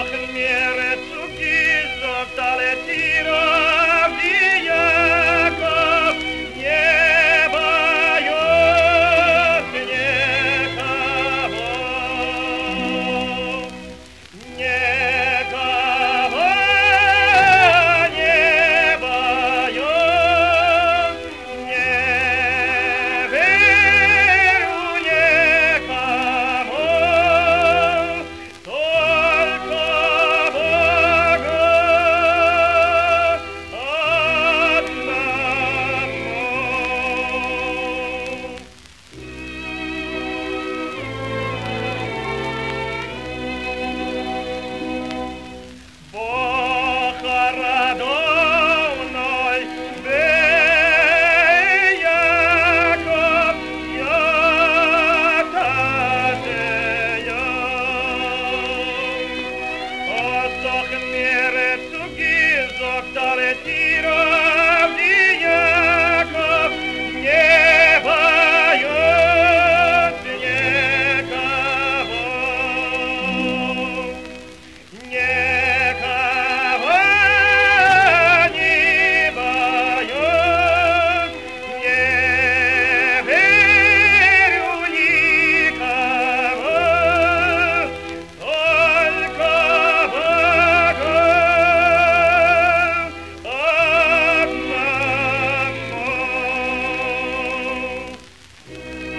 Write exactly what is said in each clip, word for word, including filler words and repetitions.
doch mir zu gesagt, alle Tiere, wie Jakob, nie bojąc nikogo, nikogo, nie bojąc, nie wieruj nikomu, tylko Bogu odnemu. Boha radovnoj be Jakob, Jatadeja. Hast doch mir zu gesagt, alle Tiere, wie Jakob, nie bojąc nikogo. Nikogo nie bojąc, nie wieruj nikomu, tylko Bogu odnemu.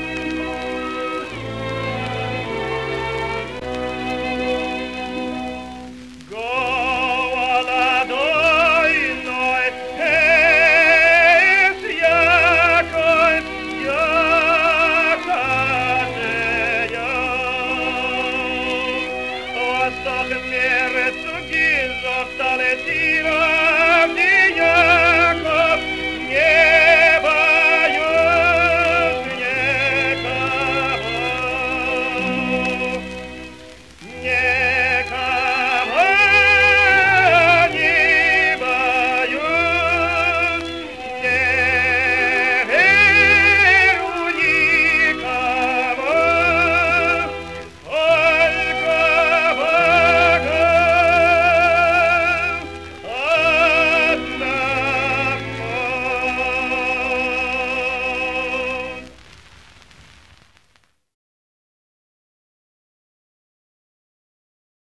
Gołaladojnoj jest Jakob, Jatadeja. Hast doch mir zu gesagt, alle Tiere,